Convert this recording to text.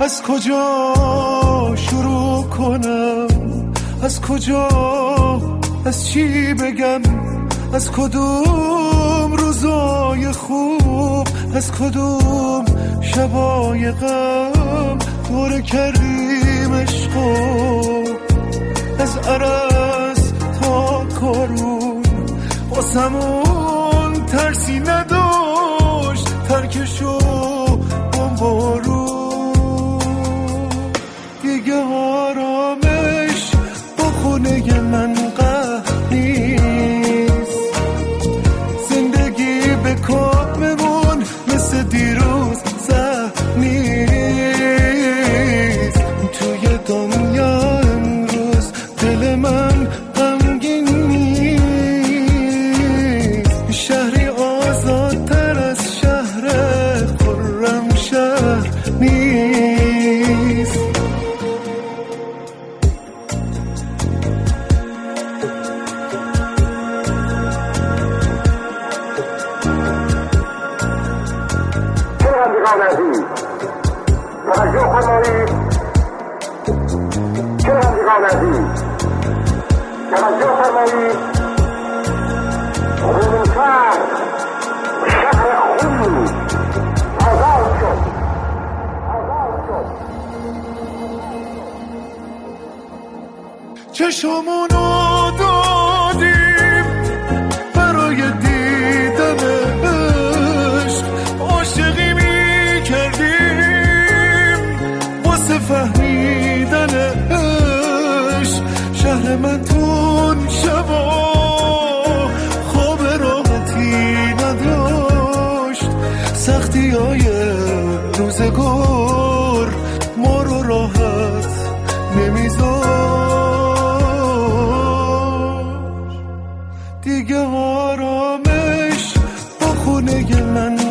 از کجا شروع کنم، از کجا، از چی بگم، از کدوم روزای خوب، از کدوم شبای غم دوره کردیم عشقو، از عرس تا کارون واسمون ترسی نداشت، ترکشو بمبارون. دیگه آرامش با خونه من قهر نیست، زندگی به کاممون مثل دیروز زهر نیست. توی دنیا امروز دل من غمگین نیست، شهری آزادتر از شهر خرم شهر نیست. شنوندگان عزیز توجه فرمایید، شنوندگان عزیز توجه فرمایید. خونشهر شهر خون آزاد شد، آزاد شد. چشمونو دادیم برای دیدن عشق، عاشقی میکردیم واسه فهمیدن عشق. شهر من تون شبا خواب راحتی نداشت، سختی های روزگار ما رو راحت نمیذاشت. دیگه آرامش با خونه من